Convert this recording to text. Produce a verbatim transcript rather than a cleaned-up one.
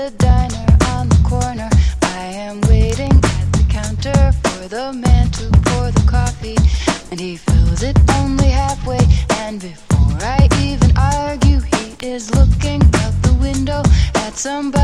the diner on the corner. I am waiting at the counter for the man to pour the coffee, and he fills it only halfway. And before I even argue, he is looking out the window at somebody